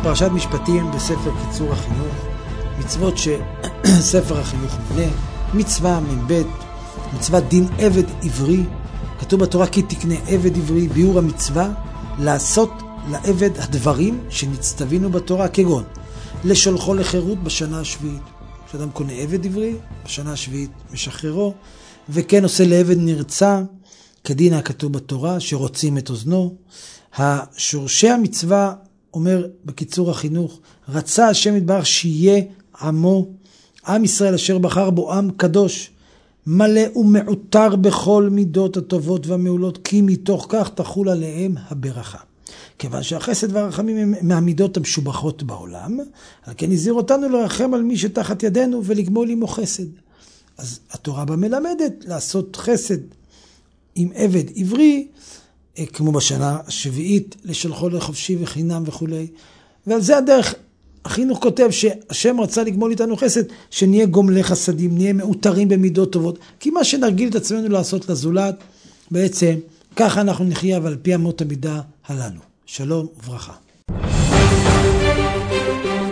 בפרשת משפטים בספר קיצור החינוך, מצוות שספר החינוך מונה, מצווה מבית, מצוות דין עבד עברי, כתוב בתורה כי תקנה עבד עברי, ביאור המצווה, לעשות לעבד הדברים שנצטווינו בתורה, כגון לשולחו לחירות בשנה השביעית. כשאדם קונה עבד עברי, בשנה השביעית משחררו, וכן עושה לעבד נרצע, כדין הכתוב בתורה, שרוצים את אוזנו. השורשי המצווה, אומר בקיצור החינוך, רצה השם יתברך שיהיה עמו, עם ישראל אשר בחר בו עם קדוש, מלא ומעוטר בכל מידות הטובות והמעולות, כי מתוך כך תחול עליהם הברכה. כיוון שהחסד והרחמים הם מהמידות המשובחות בעולם, על כן הזהיר אותנו לרחם על מי שתחת ידינו ולגמול עמו חסד. אז התורה בה מלמדת לעשות חסד עם עבד עברי, כמו בשנה השביעית, לשלחו לחופשי וחינם וכו'. ועל זה הדרך, החינוך כותב שהשם רצה לגמול איתנו חסד, שנהיה גומלי חסדים, נהיה מאותרים במידות טובות. כי מה שנרגיל את עצמנו לעשות לזולת, בעצם ככה אנחנו נחיה, אבל על פי אמות המידה הללו. שלום וברכה.